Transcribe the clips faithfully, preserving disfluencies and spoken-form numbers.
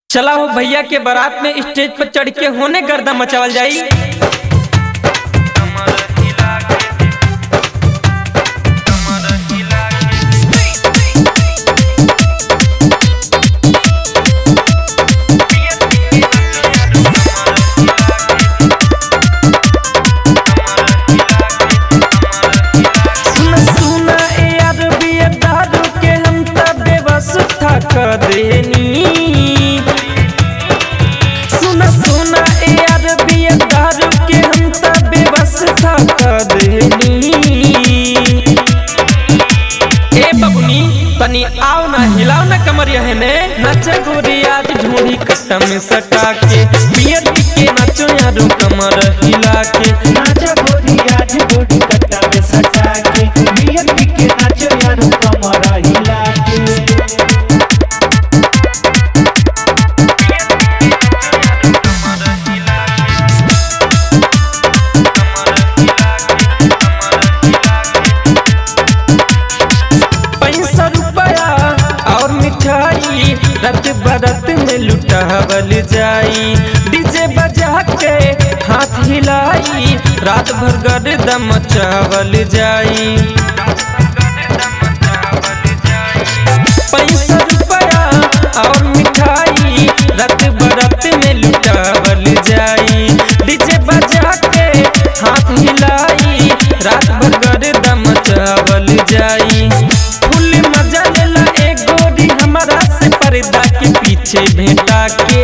चला हो भैया के बारात में स्टेज पर चढ़ के होने गर्दा मचावल जाई। सुना सुना ए यार बिया दारू के हम त बेवस्था कर देनी। ए बबुनी तनी आओ ना हिलाओ ना कमर यहे ने नचे गोरी आज ढूंढी कट्टा में सटा के बियर के नाचो यारो कमर हिला के नाचा गोरी आज ढूंढी कट्टा में सटा के बियर के नाचो यारो कमर हिला के। रत बरत में लुटावल जाई डीजे बजा के हाथ हिलाई रात भर गर्दा मचावल जाई। पैसा रुपया और मिठाई रत बरत में लुटावल जाई डीजे बजा के हाथ हिलाई रात भर गर्दा मचावल जाई। फुल मजा लेला ए गोरी हमारा से पर्दा के पीछे भेंटा के।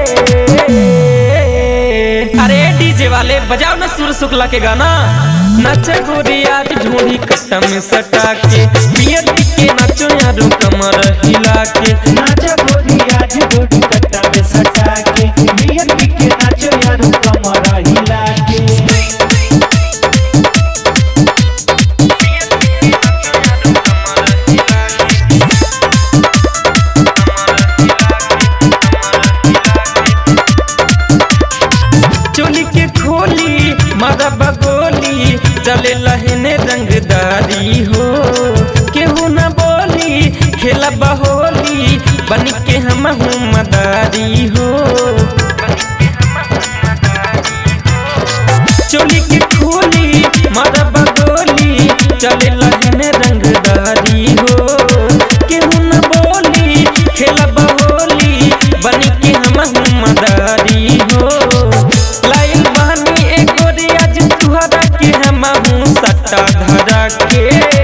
अरे डीजे वाले बजाओ ना सुर शुक्ला के गाना नचे गोरी आज ढूंढी कट्टा में सटा के बियर के नाचो यारो कमर हिला के नाचा गोरी आज ढूंढी कट्टा में सटा के बियर के नाचो यारो कमर हिला के। चोली के खोली मारा बगोली चले लहने रंगदारी हो केहू न बोली खेला बहोली बन के हम मदारी हो। चोली के खोली मारा बगोली चले लहने रंगदारी हो केहू न बोली खेला बहोली बन के हम मदारी हो। सट्टा धरा के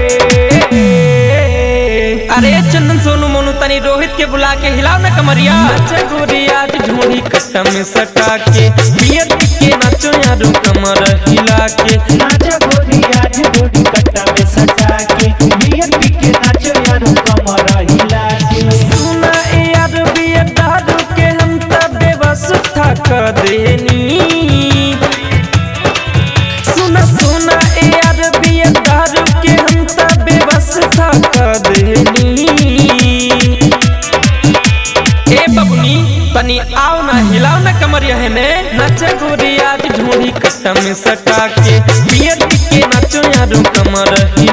अरे चंदन सोनू मोनू तनी रोहित के बुला के हिलाओ ना कमरिया नचे गोरी आज ढूंढी कट्टा में सटा के बियर के नाचो यारो कमर हिला के नाचा गोरी आज ढूंढी कट्टा में सटा के बियर के नाचो यारो कमर हिला के। सुना ए यार बियर दारू के हम त बेवस्था कर देनी। सुना सुना ए यार बिया दारू के हम त बेवस्था कर देनी। ए बबुनी तनी आओ ना हिलाओ ना कमर यहे ने नचे गोरी आज ढूंढी कट्टा में सटा के बियर के नाचो यारो कमर